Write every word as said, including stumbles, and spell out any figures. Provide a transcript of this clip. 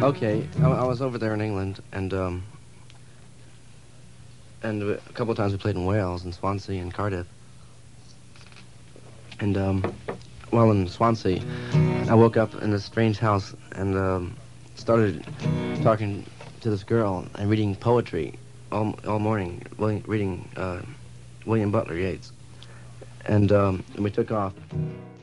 Okay, I, I was over there in England, and um, and a couple of times we played in Wales and Swansea and Cardiff. And um, while in Swansea, I woke up in this strange house and um, started talking to this girl and reading poetry all all morning, reading uh, William Butler Yeats. And um, and we took off.